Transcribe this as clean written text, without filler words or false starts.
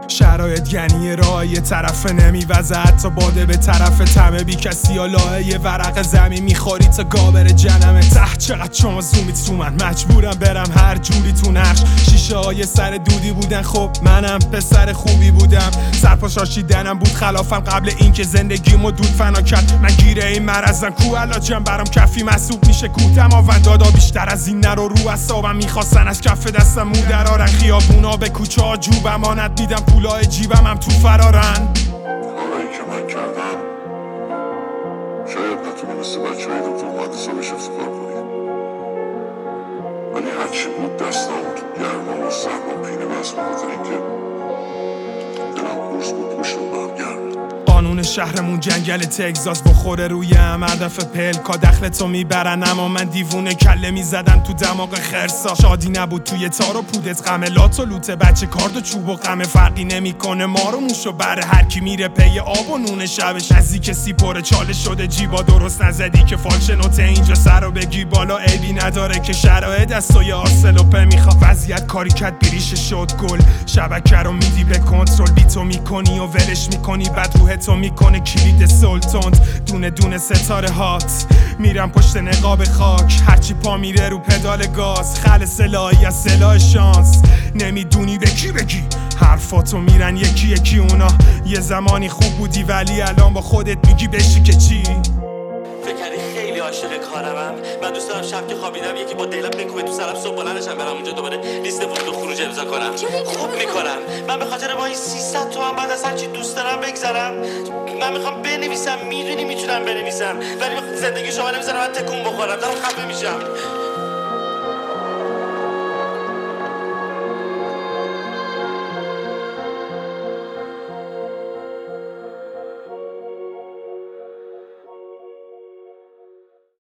شرایط گنی راه یه طرف نمیوزه، حتی باده به طرف تمه بی کسی یا لاه یه ورق زمین میخوری تا گابر جنمه. ته چقدر شما زومیت تو من، مجبورم برم هر جوری تو نقش. شیشه های سر دودی بودن، خب منم پسر خوبی بودم. سرپاشاشیدنم بود خلافم قبل اینکه زندگیمو دود فنا کرد. من گیره این مرزم کو علاجم برام کفی محسوب میشه کوتم آوندادا بیشتر از این نرو رو اعصابم میخواستن از کف دستم مو درارن. خیابونا به کوچه ها جوب امانت میدم، پولای جیبم هم تو فرارن. کارایی که من کردم شاید نتونی مثل بچه های دکتر مهندسا بهش افتخار کنی، ولی هرچی بود دستم تو گرما و سرما پینه بس بخاطر اینکه دلم قرص بود پشتم به هم گرم. قانون شهرمون جنگل تگزاس بخوره روی هم، هدف پلکا دخلتو میبرن اما من دیوونه کله میزدم تو دماغ خرسا. شادی نبود توی تار و پودت، غم لات و لوته بچه کارد و چوب و غم فرقی نمیکنه مار و موش و بره. هر کی میره پی آب و نون شبش نزدیک سیپور چاله شده جیبا درست نزدی که فالچه نوته اینجا سر و بگی بالا عیبی نداره که شرایط دست و یه آسلوپه میخواد. وضعیت کاری کت بیریش شد گل، شبکه رو میدی به کنترل، بیتو میکنی و ولش میکنی بعد روح تو میکنه کلید سلطنت. دونه دونه ستاره هات میرم پشت نقاب خاک، هرچی پا میره رو پدال گاز. خل سلاحی از سلاح شانس، نمیدونی به کی بگی حرفاتو میرن یکی یکی اونا. یه زمانی خوب بودی ولی الان با خودت میگی بشی که چی. فکری خیلی عاشق کارمم. من دوست دارم شب که خوابیدم یکی با دیلم بکوبه تو سرم، صبح بلندشم برم اونجا دوباره لیست ورود و خروج امضا کنم. خوب میکنم. من به خاطر با این 300 تومن بعد از هر چی دوست دارم بگذرم. من میخوام بنویسم، میدونی میتونم بنویسم، ولی زندگی شما نمیذارم من تکون بخورم، دارم خفه میشم.